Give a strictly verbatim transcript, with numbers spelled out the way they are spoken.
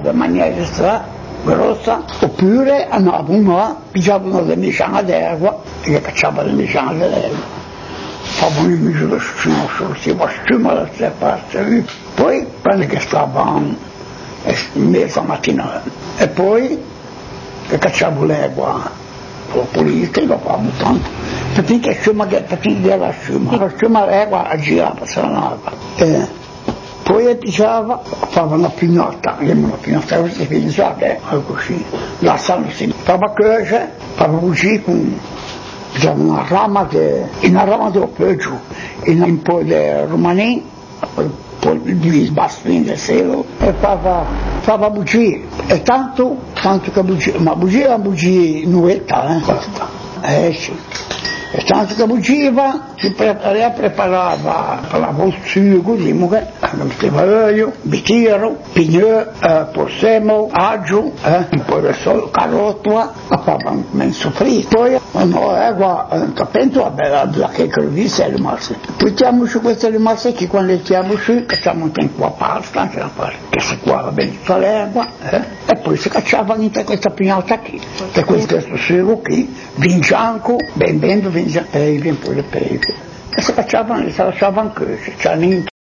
in maniera stra grossa, oppure andavano a pigiavano le misciane d'erba e cacciavano le misciane d'erba, facevano in misura sciumo, si va sciumo da queste parti, poi quando che stavano mezza mattina e poi che cacciavano l'erba, lo pulito, lo fanno tanto, perché sciumo che perché la sciumo, la sciumo l'erba girava, se non aveva. Poi pigiava, faceva una pignotta, una pignotta così, pensate, così, la salsa, faceva cuocere, faceva cucire con una rama che, una rama del peggio, un po' di romanin, poi due bastoni di selo, e faceva, faceva bugie, e tanto, tanto che bugie, ma bugie è una bugia nuetta, eh, questa, eh sì. E tanto che bugiva, si pre- preparava per la bolsina così, metteva olio, bitiro, pignò, eh, possemo, aglio, eh, un po' di solo carottola, la papà men soffritto. Poi, no, ecco, capito, vabbè, la che crudisse è rimasta. Mettiamo su queste rimaste che quando le tiriamo su, cacciamo un tempo a pasta, anche la pasta, che si cuova bene tutta l'erba, eh, e poi si cacciava in questa pignata qui, che questo sugo qui, vin bianco, ben ben, e ben poi le pepe. E si facevano, si lasciavano così, cioè